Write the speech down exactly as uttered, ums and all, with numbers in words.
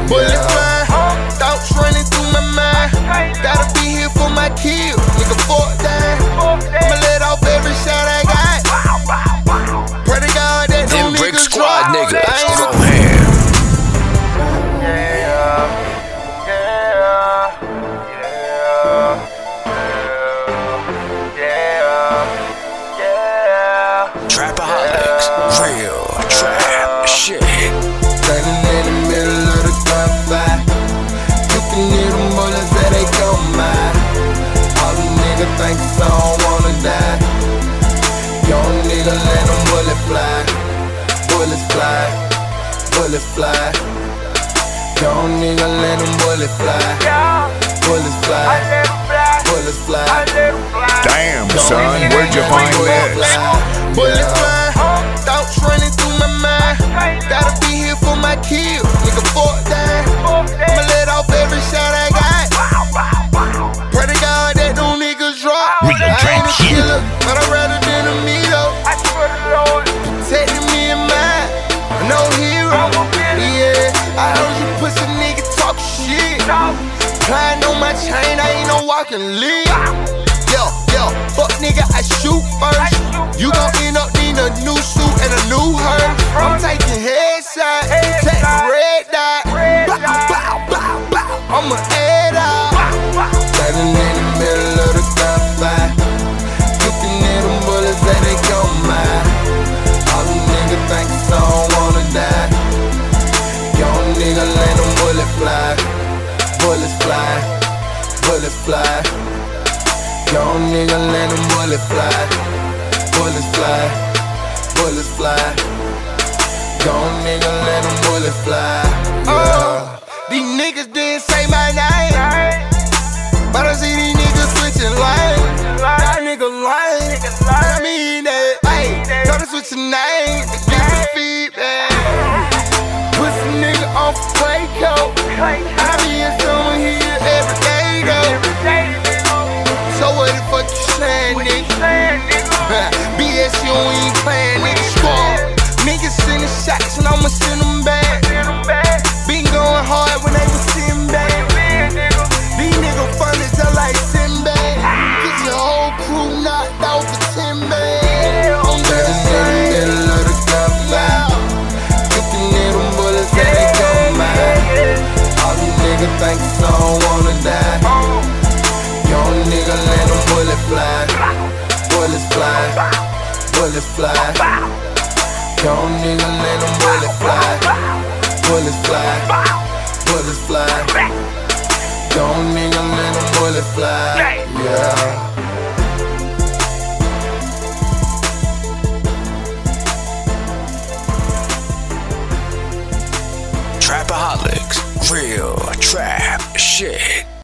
Bullets flying, thoughts running through my mind. Gotta be here for my kill, nigga, fuck that. I'ma let off every shot I got. Pray to God that Them no Brick niggas Squad drop. niggas I ain't go ham. Trapaholics, real trap shit. Standing in the middle of the gunfight, looking at them bullets that they gon' mine. All them niggas think so, I don't wanna die. Young nigga let them bullets fly, bullets fly, bullets fly. Young nigga let them bullets fly, bullets fly, bullets fly. Damn, son, where'd you find this? Bullets fly, thoughts running through my mind. Gotta be here for my kill, nigga, fuck that. I'ma let off every shot I got. Pray to God that no niggas drop. I ain't a killer, but I'd rather than a meal. Protecting me and mine, no hero. Yeah, I heard you pussy nigga talk shit. Plying on my chain, I ain't no walking lead. Yo, yo, fuck nigga, I shoot first. You gon' end up needing a new suit and a new hearse. I'm taking headshots, take the red dot. Bow, bow, bow, bow, I'ma head out. Standing in the middle of the gunfight, looking at them bullets that they gon' mine. All them niggas think so, I don't wanna die. Young nigga let them bullets fly, bullets fly, bullets fly. Young nigga let them bullets fly, bullets fly, bullets fly. Young nigga let them bullets fly. Yeah. Oh, these niggas didn't say my name, but I see these niggas switching lanes. That nigga lame, I mean that. Hey, try to switch your name, get some feedback. Pussy nigga on Playco, I be in someone here every day though. So what the fuck you saying, nigga? B S you ain't playing, nigga. Squad. Niggas sending shots and I'ma send them back. Been going hard when they was sitting back. These niggas funny just like Sinbad. Get your whole crew knocked out for ten bag. I'm just in the middle of the gunfight, looking at them bullets that they gon' mine. All them niggas think so, I don't wanna die. Young nigga let them bullets fly, bullets fly, bullets fly. Young nigga let them bullets fly, bullets fly, bullets fly. Young nigga let them bullets fly, yeah. Trapaholics, real trap shit.